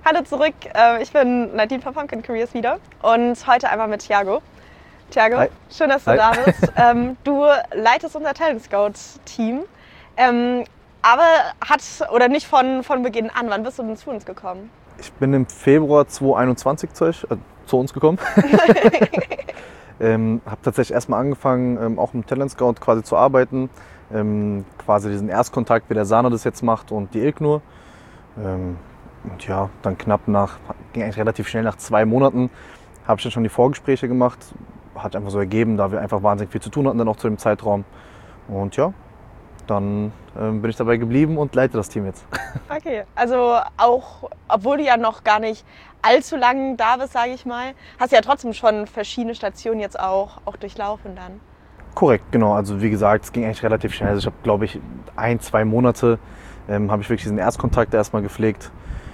Hallo zurück, ich bin Nadine von Pumpkin Careers wieder und heute einmal mit Thiago. Thiago, hi. Schön, dass du da bist. Du leitest unser Talent Scout Team, aber nicht von Beginn an. Wann bist du denn zu uns gekommen? Ich bin im Februar 2021 zu uns gekommen. Habe tatsächlich erstmal angefangen, auch im Talent Scout quasi zu arbeiten. Quasi diesen Erstkontakt, wie der Sana das jetzt macht und die Ilknur. Und ja, dann ging eigentlich relativ schnell, nach 2 Monaten, habe ich dann schon die Vorgespräche gemacht. Hat einfach so ergeben, da wir einfach wahnsinnig viel zu tun hatten dann auch zu dem Zeitraum. Und ja, dann bin ich dabei geblieben und leite das Team jetzt. Okay, also auch, obwohl du ja noch gar nicht allzu lang da bist, sage ich mal, hast du ja trotzdem schon verschiedene Stationen jetzt auch durchlaufen dann. Korrekt, genau. Also wie gesagt, es ging eigentlich relativ schnell. Also ich habe, glaube ich, 1-2 Monate habe ich wirklich diesen Erstkontakt erstmal gepflegt.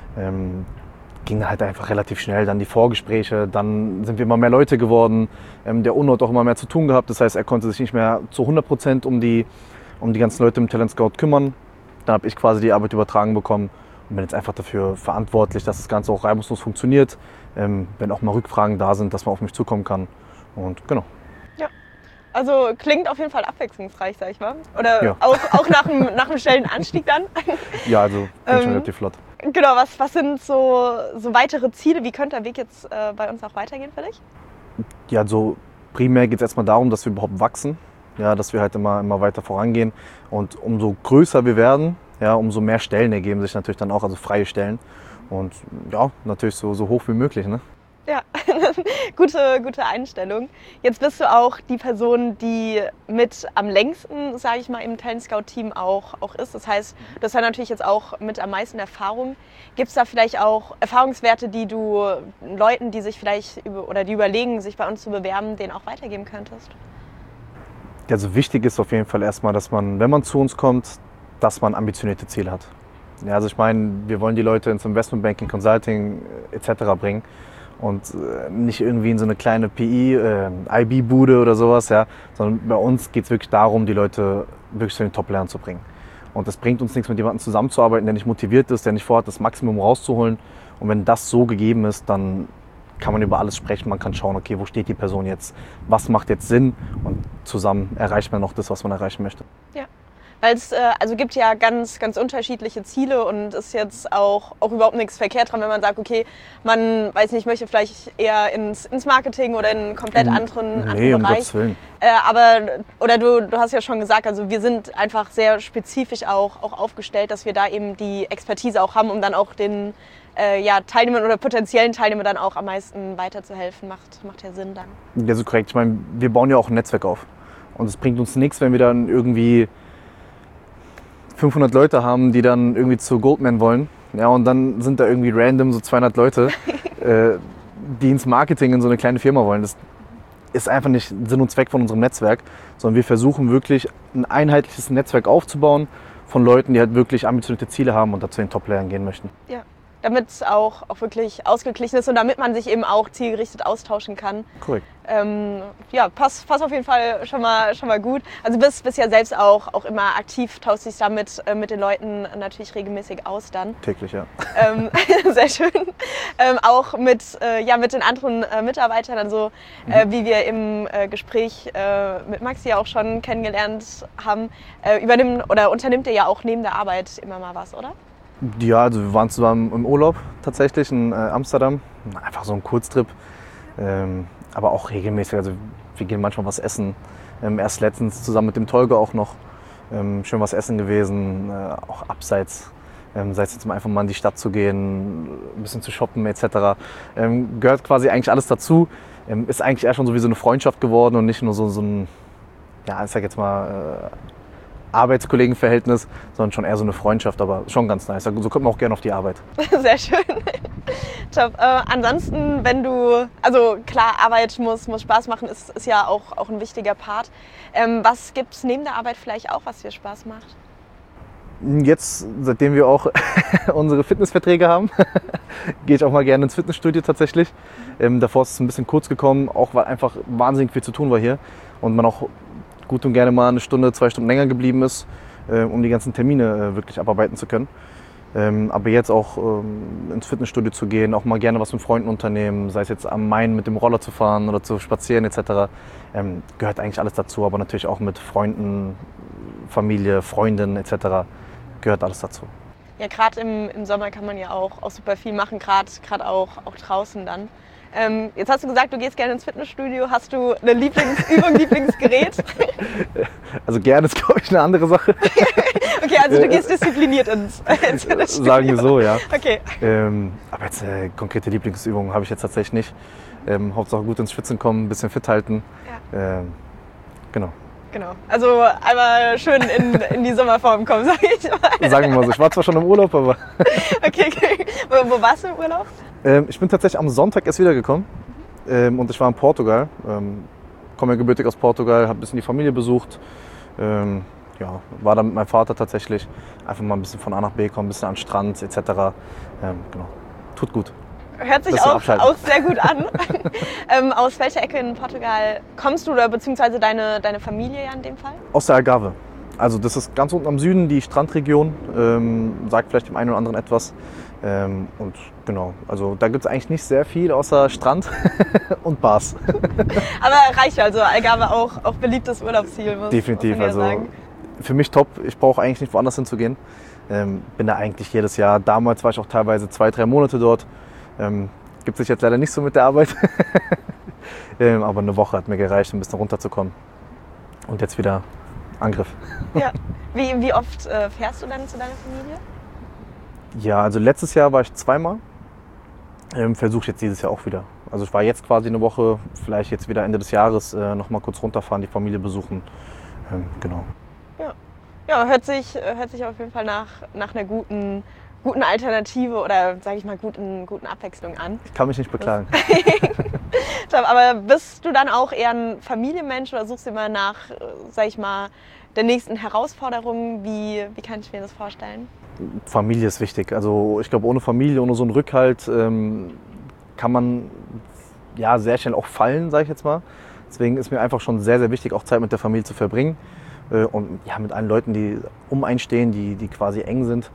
Ging halt einfach relativ schnell, dann die Vorgespräche, dann sind wir immer mehr Leute geworden. Der UNO hat auch immer mehr zu tun gehabt, das heißt, er konnte sich nicht mehr zu 100% um die ganzen Leute im Talent Scout kümmern. Dann habe ich quasi die Arbeit übertragen bekommen und bin jetzt einfach dafür verantwortlich, dass das Ganze auch reibungslos funktioniert. Wenn auch mal Rückfragen da sind, dass man auf mich zukommen kann. Und genau. Ja, also klingt auf jeden Fall abwechslungsreich, sag ich mal. Oder ja. auch nach einem schnellen Anstieg dann. Ja, also klingt schon relativ flott. Genau, was sind so weitere Ziele? Wie könnte der Weg jetzt bei uns auch weitergehen für dich? Ja, also primär geht es erstmal darum, dass wir überhaupt wachsen. Ja, dass wir halt immer weiter vorangehen. Und umso größer wir werden, ja, umso mehr Stellen ergeben sich natürlich dann auch, also freie Stellen. Und ja, natürlich so hoch wie möglich, ne? Ja, gute Einstellung. Jetzt bist du auch die Person, die mit am längsten, sage ich mal, im Talent Scout Team auch ist. Das heißt, du hast ja natürlich jetzt auch mit am meisten Erfahrung. Gibt es da vielleicht auch Erfahrungswerte, die du Leuten, die sich vielleicht die überlegen, sich bei uns zu bewerben, denen auch weitergeben könntest? Also wichtig ist auf jeden Fall erstmal, dass man, wenn man zu uns kommt, dass man ambitionierte Ziele hat. Ja, also ich meine, wir wollen die Leute ins Investmentbanking, Consulting etc. bringen. Und nicht irgendwie in so eine kleine IB-Bude oder sowas, ja, sondern bei uns geht es wirklich darum, die Leute wirklich zu den Top-Lernern zu bringen. Und es bringt uns nichts, mit jemandem zusammenzuarbeiten, der nicht motiviert ist, der nicht vorhat, das Maximum rauszuholen. Und wenn das so gegeben ist, dann kann man über alles sprechen, man kann schauen, okay, wo steht die Person jetzt, was macht jetzt Sinn und zusammen erreicht man noch das, was man erreichen möchte. Ja. Weil es gibt ja ganz unterschiedliche Ziele und ist jetzt auch überhaupt nichts verkehrt dran, wenn man sagt, okay, man möchte vielleicht eher ins Marketing oder in einen komplett anderen um Bereich. Gottes Willen. Du hast ja schon gesagt, also wir sind einfach sehr spezifisch auch aufgestellt, dass wir da eben die Expertise auch haben, um dann auch den Teilnehmern oder potenziellen Teilnehmern dann auch am meisten weiterzuhelfen. Macht ja Sinn dann. Ja, so korrekt. Ich meine, wir bauen ja auch ein Netzwerk auf. Und es bringt uns nichts, wenn wir dann irgendwie 500 Leute haben, die dann irgendwie zu Goldman wollen. Ja, und dann sind da irgendwie random so 200 Leute, die ins Marketing in so eine kleine Firma wollen. Das ist einfach nicht Sinn und Zweck von unserem Netzwerk, sondern wir versuchen wirklich ein einheitliches Netzwerk aufzubauen von Leuten, die halt wirklich ambitionierte Ziele haben und dazu in den Top-Playern gehen möchten. Ja. Damit es auch wirklich ausgeglichen ist und damit man sich eben auch zielgerichtet austauschen kann. Korrekt. Passt auf jeden Fall schon mal gut. Also bist ja selbst auch immer aktiv, tauschst dich damit mit den Leuten natürlich regelmäßig aus dann. Täglich, ja. Sehr schön. Auch mit den anderen Mitarbeitern, also wie wir im Gespräch mit Maxi ja auch schon kennengelernt haben, unternimmt ihr ja auch neben der Arbeit immer mal was, oder? Ja, also wir waren zusammen im Urlaub tatsächlich in Amsterdam. Einfach so ein Kurztrip. Aber auch regelmäßig. Also wir gehen manchmal was essen. Erst letztens zusammen mit dem Tolga auch noch schön was essen gewesen. Auch abseits. Sei es jetzt einfach mal in die Stadt zu gehen, ein bisschen zu shoppen etc. Gehört quasi eigentlich alles dazu. Ist eigentlich eher schon so wie so eine Freundschaft geworden und nicht nur so ein, ja, ich sag jetzt mal, Arbeitskollegenverhältnis, sondern schon eher so eine Freundschaft, aber schon ganz nice. So kommt man auch gerne auf die Arbeit. Sehr schön. Top. Ansonsten, klar, Arbeit muss Spaß machen, ist ja auch ein wichtiger Part. Was gibt es neben der Arbeit vielleicht auch, was dir Spaß macht? Jetzt, seitdem wir auch unsere Fitnessverträge haben, gehe ich auch mal gerne ins Fitnessstudio tatsächlich. Davor ist es ein bisschen kurz gekommen, auch weil einfach wahnsinnig viel zu tun war hier und man auch gut und gerne mal 1 Stunde, 2 Stunden länger geblieben ist, um die ganzen Termine wirklich abarbeiten zu können. Aber jetzt auch ins Fitnessstudio zu gehen, auch mal gerne was mit Freunden unternehmen, sei es jetzt am Main mit dem Roller zu fahren oder zu spazieren etc., gehört eigentlich alles dazu. Aber natürlich auch mit Freunden, Familie, Freundinnen etc. gehört alles dazu. Ja, gerade im Sommer kann man ja auch super viel machen, gerade auch draußen dann. Jetzt hast du gesagt, du gehst gerne ins Fitnessstudio. Hast du eine Lieblingsübung, Lieblingsgerät? Also gerne ist, glaube ich, eine andere Sache. Okay, also du gehst diszipliniert ins Fitnessstudio. Sagen wir so, ja. Okay. Aber jetzt konkrete Lieblingsübungen habe ich jetzt tatsächlich nicht. Hauptsache gut ins Schwitzen kommen, ein bisschen fit halten. Ja. Genau. Genau. Also einmal schön in die Sommerform kommen, sage ich mal. Sagen wir mal so. Ich war zwar schon im Urlaub, aber... Okay. Wo warst du im Urlaub? Ich bin tatsächlich am Sonntag erst wiedergekommen. Und ich war in Portugal. Komme ja gebürtig aus Portugal, habe ein bisschen die Familie besucht. Ja, war da mit meinem Vater tatsächlich. Einfach mal ein bisschen von A nach B kommen, ein bisschen an den Strand etc. Genau. Tut gut. Hört sich auch sehr gut an. Aus welcher Ecke in Portugal kommst du oder beziehungsweise deine Familie ja in dem Fall? Aus der Algarve. Also das ist ganz unten am Süden, die Strandregion. Sagt vielleicht dem einen oder anderen etwas. Und genau, also da gibt es eigentlich nicht sehr viel außer Strand und Bars. Aber reicht ja, also Algarve auch beliebtes Urlaubsziel. Definitiv, muss man ja sagen. Für mich top. Ich brauche eigentlich nicht woanders hinzugehen. Bin da eigentlich jedes Jahr. Damals war ich auch teilweise 2-3 Monate dort. Gibt sich jetzt leider nicht so mit der Arbeit. Aber eine Woche hat mir gereicht, um ein bisschen runterzukommen. Und jetzt wieder Angriff. Ja. Wie oft fährst du dann zu deiner Familie? Ja, also letztes Jahr war ich 2-mal. Versuche jetzt dieses Jahr auch wieder. Also ich war jetzt quasi eine Woche, vielleicht jetzt wieder Ende des Jahres noch mal kurz runterfahren, die Familie besuchen. Genau. Ja, hört sich auf jeden Fall nach einer guten Alternative oder, sage ich mal, guten Abwechslung an. Ich kann mich nicht beklagen. Aber bist du dann auch eher ein Familienmensch oder suchst du immer nach, sage ich mal, der nächsten Herausforderung? Wie kann ich mir das vorstellen? Familie ist wichtig. Also ich glaube, ohne Familie, ohne so einen Rückhalt kann man ja sehr schnell auch fallen, sage ich jetzt mal. Deswegen ist mir einfach schon sehr, sehr wichtig, auch Zeit mit der Familie zu verbringen. Und ja, mit allen Leuten, die um einen stehen, die quasi eng sind.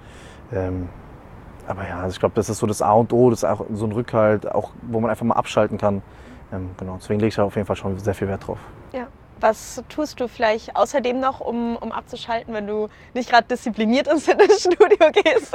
Aber ja, also ich glaube, das ist so das A und O, das ist auch so ein Rückhalt, auch wo man einfach mal abschalten kann. Genau, deswegen lege ich da auf jeden Fall schon sehr viel Wert drauf. Ja. Was tust du vielleicht außerdem noch, um abzuschalten, wenn du nicht gerade diszipliniert ins Fitnessstudio gehst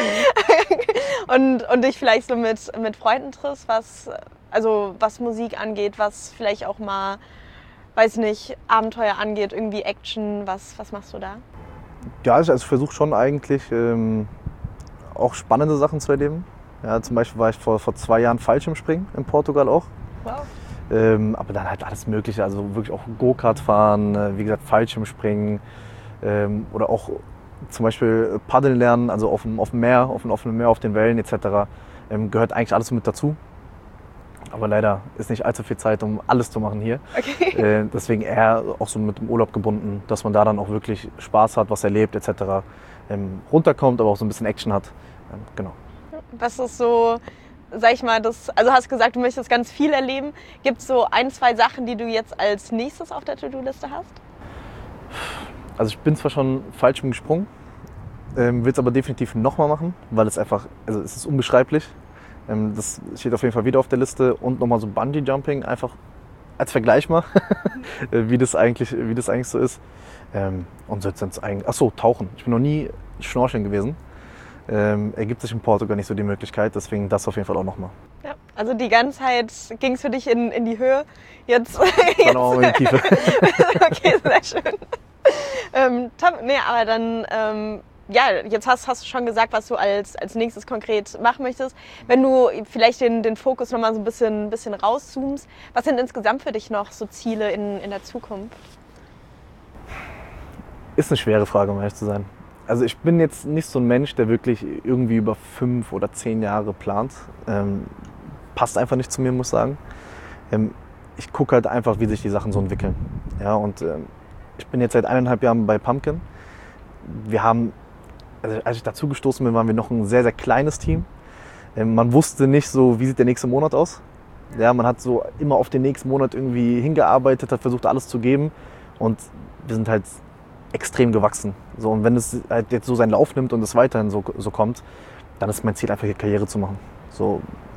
und dich vielleicht so mit Freunden triffst, was Musik angeht, was vielleicht auch mal, weiß nicht, Abenteuer angeht, irgendwie Action, was machst du da? Ja, also ich versuche schon eigentlich auch spannende Sachen zu erleben. Ja, zum Beispiel war ich vor 2 Jahren Fallschirmspringen in Portugal auch. Wow. Aber dann halt alles Mögliche, also wirklich auch Go-Kart fahren, wie gesagt Fallschirmspringen oder auch zum Beispiel Paddeln lernen, also auf dem Meer, auf dem offenen Meer, auf den Wellen etc. Gehört eigentlich alles mit dazu. Aber leider ist nicht allzu viel Zeit, um alles zu machen hier. Okay. Deswegen eher auch so mit dem Urlaub gebunden, dass man da dann auch wirklich Spaß hat, was erlebt etc. Runterkommt, aber auch so ein bisschen Action hat. Genau. Was ist so, sag ich mal, also hast gesagt, du möchtest ganz viel erleben. Gibt es so 1, 2 Sachen, die du jetzt als nächstes auf der To-Do-Liste hast? Also ich bin zwar schon Fallschirm gesprungen, will es aber definitiv nochmal machen, weil es einfach, also es ist unbeschreiblich. Das steht auf jeden Fall wieder auf der Liste und nochmal so Bungee-Jumping, einfach als Vergleich mal, wie das eigentlich so ist. Und sonst eigentlich, achso, Tauchen. Ich bin noch nie schnorcheln gewesen. Ergibt sich in Portugal nicht so die Möglichkeit, deswegen das auf jeden Fall auch nochmal. Ja, also die ganze Zeit ging es für dich in die Höhe. Jetzt dann auch in die Tiefe. Okay, sehr schön. Top, nee, aber dann, ja, jetzt hast du schon gesagt, was du als nächstes konkret machen möchtest. Wenn du vielleicht den Fokus nochmal so ein bisschen rauszoomst, was sind insgesamt für dich noch so Ziele in der Zukunft? Ist eine schwere Frage, um ehrlich zu sein. Also ich bin jetzt nicht so ein Mensch, der wirklich irgendwie über 5 oder 10 Jahre plant. Passt einfach nicht zu mir, muss ich sagen. Ich gucke halt einfach, wie sich die Sachen so entwickeln. Ja, und ich bin jetzt seit 1,5 Jahren bei Pumpkin. Wir haben, also als ich dazu gestoßen bin, waren wir noch ein sehr, sehr kleines Team. Man wusste nicht so, wie sieht der nächste Monat aus. Ja, man hat so immer auf den nächsten Monat irgendwie hingearbeitet, hat versucht, alles zu geben. Und wir sind halt extrem gewachsen. So, und wenn es halt jetzt so seinen Lauf nimmt und es weiterhin so kommt, dann ist mein Ziel einfach hier Karriere zu machen. So,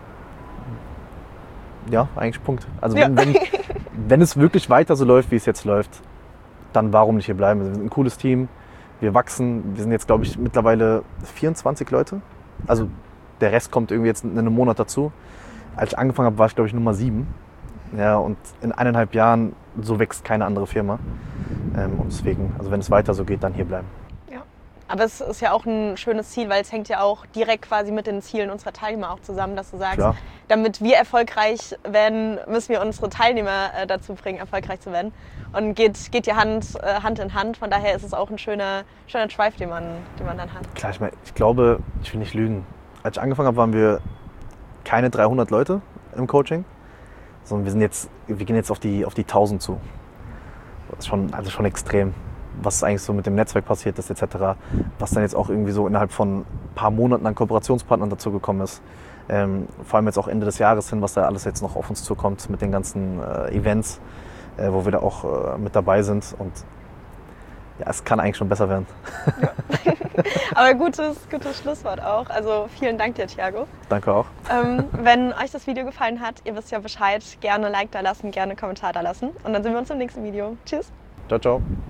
ja, eigentlich Punkt. Also wenn es wirklich weiter so läuft, wie es jetzt läuft, dann warum nicht hier bleiben? Wir sind ein cooles Team, wir wachsen, wir sind jetzt, glaube ich, mittlerweile 24 Leute. Also der Rest kommt irgendwie jetzt in einem Monat dazu. Als ich angefangen habe, war ich, glaube ich, Nummer 7. Ja, und in 1,5 Jahren, so wächst keine andere Firma. Und deswegen, also wenn es weiter so geht, dann hier bleiben. Ja, aber es ist ja auch ein schönes Ziel, weil es hängt ja auch direkt quasi mit den Zielen unserer Teilnehmer auch zusammen, dass du sagst, Klar. Damit wir erfolgreich werden, müssen wir unsere Teilnehmer dazu bringen, erfolgreich zu werden. Und geht ja Hand in Hand. Von daher ist es auch ein schöner Drive, den man dann hat. Klar, ich meine, ich glaube, ich will nicht lügen. Als ich angefangen habe, waren wir keine 300 Leute im Coaching, sondern wir gehen jetzt auf die 1000 zu. Das ist schon extrem, was eigentlich so mit dem Netzwerk passiert ist etc. Was dann jetzt auch irgendwie so innerhalb von ein paar Monaten an Kooperationspartnern dazu gekommen ist. Vor allem jetzt auch Ende des Jahres hin, was da alles jetzt noch auf uns zukommt mit den ganzen Events, wo wir da auch mit dabei sind. Und ja, es kann eigentlich schon besser werden. Ja. Aber gutes Schlusswort auch. Also vielen Dank dir, Thiago. Danke auch. Wenn euch das Video gefallen hat, ihr wisst ja Bescheid, gerne Like da lassen, gerne Kommentar da lassen. Und dann sehen wir uns im nächsten Video. Tschüss. Ciao, ciao.